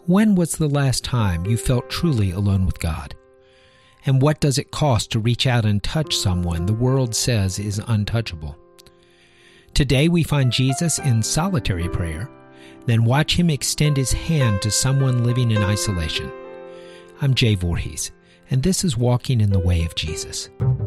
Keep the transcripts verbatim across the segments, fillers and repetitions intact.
When was the last time you felt truly alone with God? And what does it cost to reach out and touch someone the world says is untouchable? Today we find Jesus in solitary prayer, then watch him extend his hand to someone living in isolation. I'm Jay Voorhees, and this is Walking in the Way of Jesus.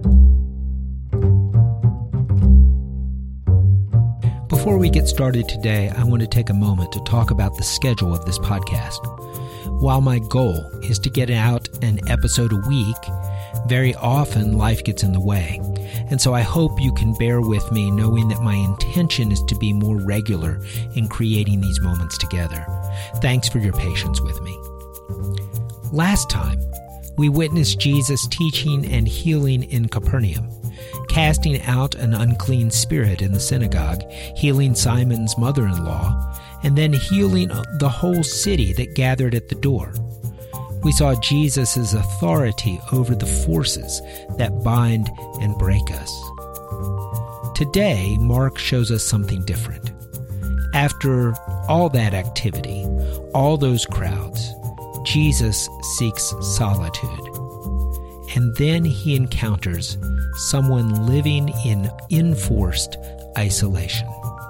Before we get started today, I want to take a moment to talk about the schedule of this podcast. While my goal is to get out an episode a week, very often life gets in the way. And so I hope you can bear with me, knowing that my intention is to be more regular in creating these moments together. Thanks for your patience with me. Last time, we witnessed Jesus teaching and healing in Capernaum, casting out an unclean spirit in the synagogue, healing Simon's mother-in-law, and then healing the whole city that gathered at the door. We saw Jesus' authority over the forces that bind and break us. Today, Mark shows us something different. After all that activity, all those crowds, Jesus seeks solitude. And then he encounters someone living in enforced isolation.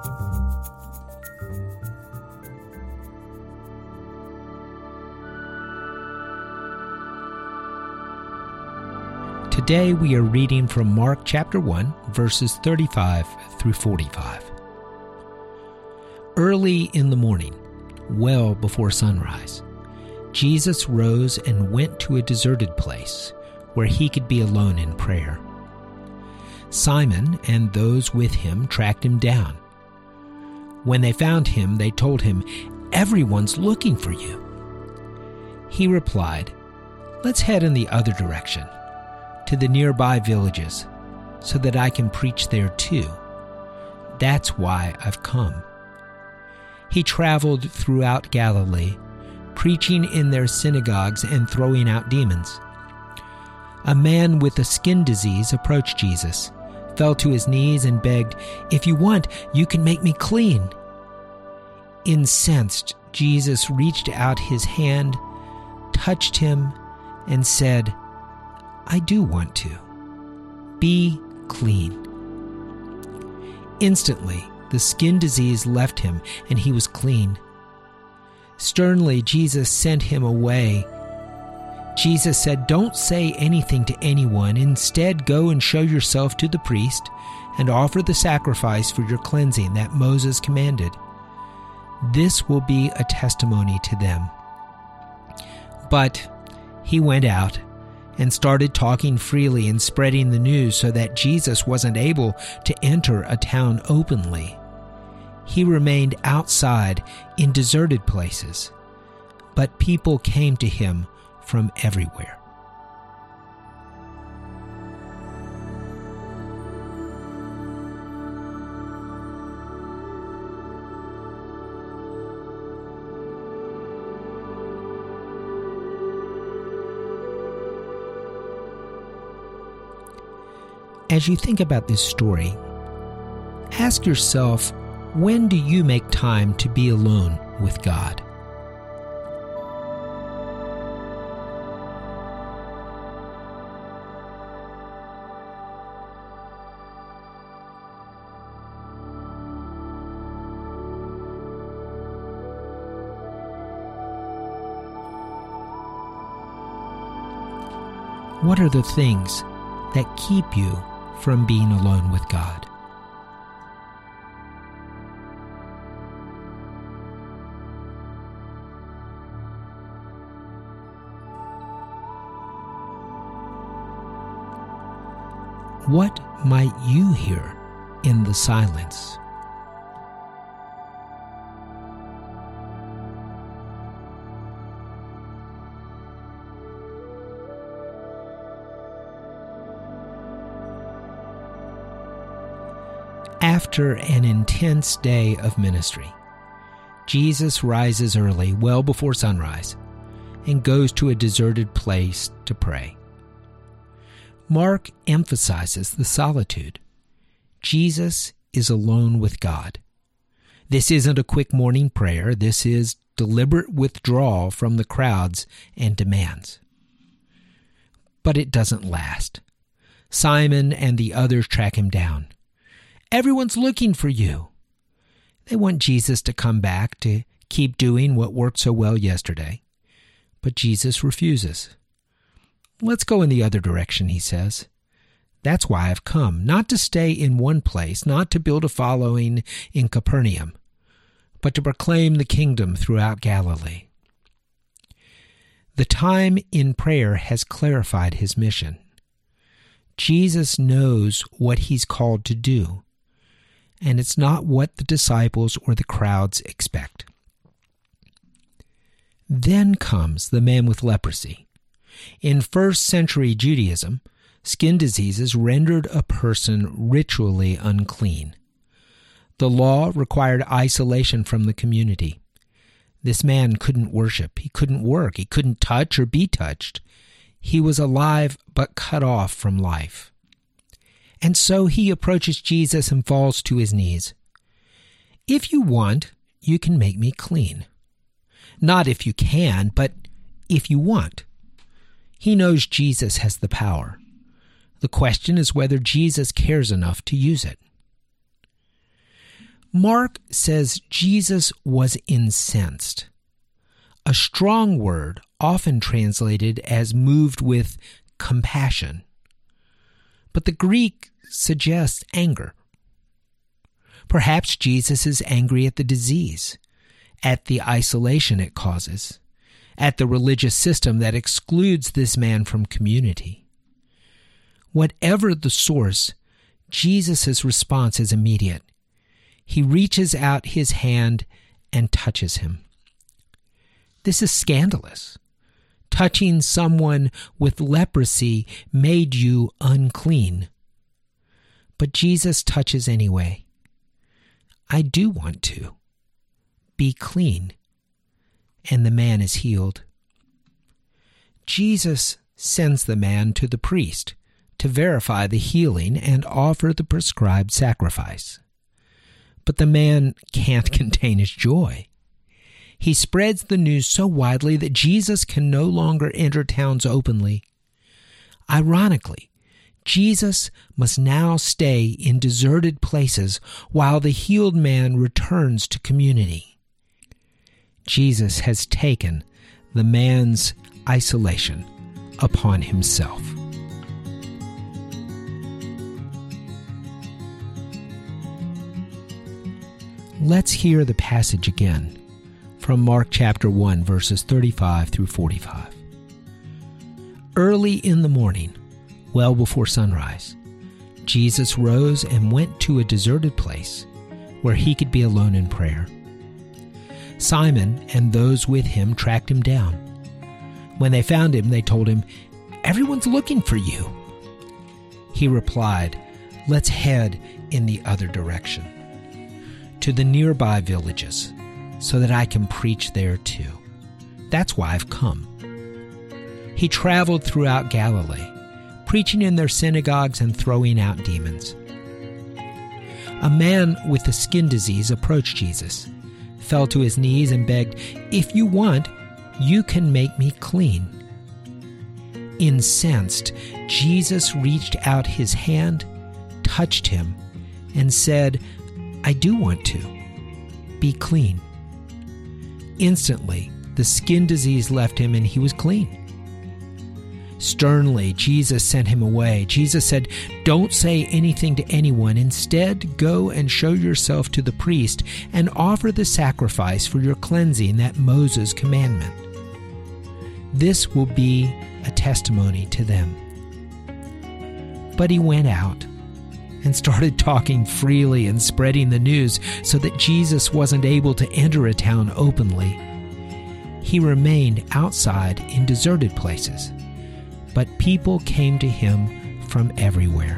Today we are reading from Mark chapter one, verses thirty-five through forty-five. Early in the morning, well before sunrise, Jesus rose and went to a deserted place where he could be alone in prayer. Simon and those with him tracked him down. When they found him, they told him, "Everyone's looking for you." He replied, "Let's head in the other direction, to the nearby villages, so that I can preach there too. That's why I've come." He traveled throughout Galilee, preaching in their synagogues and throwing out demons. A man with a skin disease approached Jesus, fell to his knees and begged, "If you want, you can make me clean." Incensed, Jesus reached out his hand, touched him, and said, "I do want to. Be clean." Instantly, the skin disease left him, and he was clean. Sternly, Jesus sent him away. Jesus said, "Don't say anything to anyone. Instead, go and show yourself to the priest and offer the sacrifice for your cleansing that Moses commanded. This will be a testimony to them." But he went out and started talking freely and spreading the news so that Jesus wasn't able to enter a town openly. He remained outside in deserted places, but people came to him from everywhere. As you think about this story, ask yourself, when do you make time to be alone with God? What are the things that keep you from being alone with God? What might you hear in the silence? After an intense day of ministry, Jesus rises early, well before sunrise, and goes to a deserted place to pray. Mark emphasizes the solitude. Jesus is alone with God. This isn't a quick morning prayer. This is deliberate withdrawal from the crowds and demands. But it doesn't last. Simon and the others track him down. Everyone's looking for you. They want Jesus to come back to keep doing what worked so well yesterday. But Jesus refuses. Let's go in the other direction, he says. That's why I've come, not to stay in one place, not to build a following in Capernaum, but to proclaim the kingdom throughout Galilee. The time in prayer has clarified his mission. Jesus knows what he's called to do, and it's not what the disciples or the crowds expect. Then comes the man with leprosy. In first century Judaism, skin diseases rendered a person ritually unclean. The law required isolation from the community. This man couldn't worship, he couldn't work, he couldn't touch or be touched. He was alive but cut off from life. And so he approaches Jesus and falls to his knees. If you want, you can make me clean. Not if you can, but if you want. He knows Jesus has the power. The question is whether Jesus cares enough to use it. Mark says Jesus was incensed, a strong word often translated as moved with compassion. But the Greek suggests anger. Perhaps Jesus is angry at the disease, at the isolation it causes, at the religious system that excludes this man from community. Whatever the source, Jesus' response is immediate. He reaches out his hand and touches him. This is scandalous. Touching someone with leprosy made you unclean. But Jesus touches anyway. I do want to. Be clean. And the man is healed. Jesus sends the man to the priest to verify the healing and offer the prescribed sacrifice. But the man can't contain his joy. He spreads the news so widely that Jesus can no longer enter towns openly. Ironically, Jesus must now stay in deserted places while the healed man returns to community. Jesus has taken the man's isolation upon himself. Let's hear the passage again from Mark chapter one, verses thirty-five through forty-five. Early in the morning, well before sunrise, Jesus rose and went to a deserted place where he could be alone in prayer. Simon and those with him tracked him down. When they found him, they told him, "Everyone's looking for you." He replied, "Let's head in the other direction, to the nearby villages, so that I can preach there too. That's why I've come." He traveled throughout Galilee, preaching in their synagogues and throwing out demons. A man with a skin disease approached Jesus, fell to his knees and begged, "If you want, you can make me clean." Incensed, Jesus reached out his hand, touched him, and said, "I do want to. Be clean." Instantly, the skin disease left him and he was clean. Sternly, Jesus sent him away. Jesus said, "Don't say anything to anyone. Instead, go and show yourself to the priest and offer the sacrifice for your cleansing that Moses commandment. This will be a testimony to them." But he went out and started talking freely and spreading the news so that Jesus wasn't able to enter a town openly. He remained outside in deserted places, but people came to him from everywhere.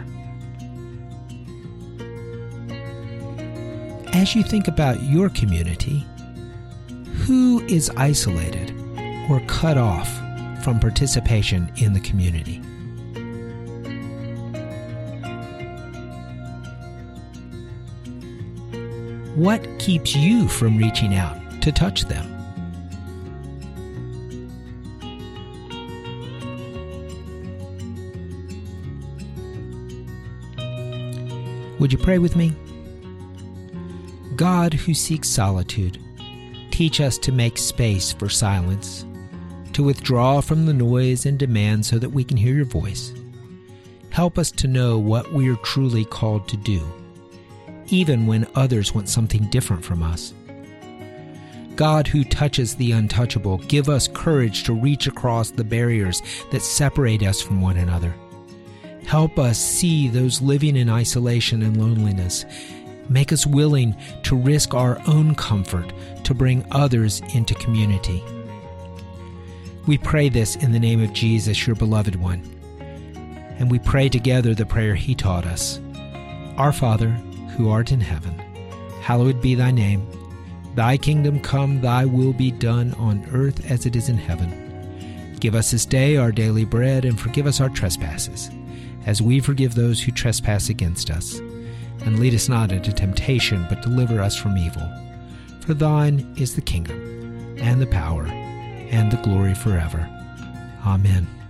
As you think about your community, who is isolated or cut off from participation in the community? What keeps you from reaching out to touch them? Would you pray with me? God, who seeks solitude, teach us to make space for silence, to withdraw from the noise and demand so that we can hear your voice. Help us to know what we are truly called to do, even when others want something different from us. God, who touches the untouchable, give us courage to reach across the barriers that separate us from one another. Help us see those living in isolation and loneliness. Make us willing to risk our own comfort to bring others into community. We pray this in the name of Jesus, your beloved one. And we pray together the prayer he taught us. Our Father, who art in heaven, hallowed be thy name. Thy kingdom come, thy will be done on earth as it is in heaven. Give us this day our daily bread, and forgive us our trespasses, as we forgive those who trespass against us. And lead us not into temptation, but deliver us from evil. For thine is the kingdom, and the power, and the glory forever. Amen.